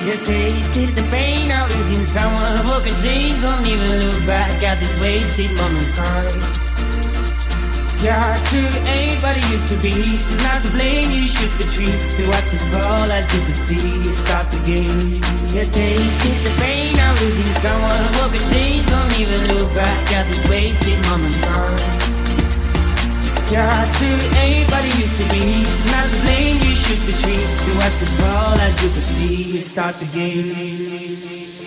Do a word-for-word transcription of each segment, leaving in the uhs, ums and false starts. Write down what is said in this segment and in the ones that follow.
You tasted the pain of losing someone who could change. Don't even look back at these wasted moments gone. You're too ain't what it used to be. She's not to blame, you should retreat. You watch it fall as you could see. Stop the game. You tasted the pain of losing someone who could change. Don't even look back at these wasted moments gone. You're too ain't what it used to be. She's not to blame, you should retreat. You watch it fall as you could see. Start the game.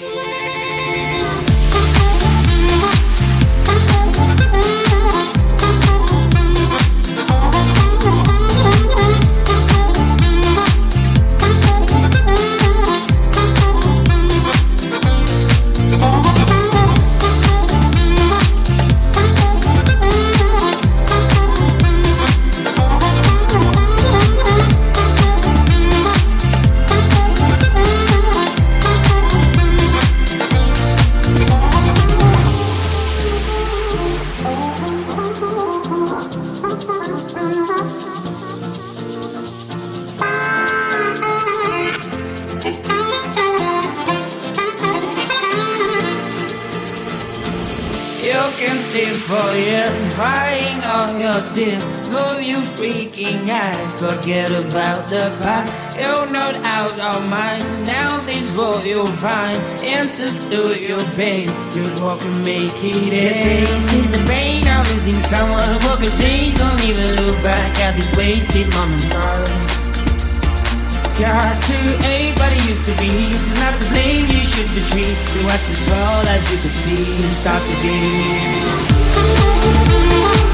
For years, crying all your tears. Move you freaking eyes. Forget about the past. You're not out of mind. Down this road you'll find answers to your pain. Just walk and make it end. Tasted the pain of losing someone who could change. Don't even look back at these wasted moments gone. You're too ain't what it used to be. She's not to blame, you should retreat. You watch it fall as you could see. Stop the game.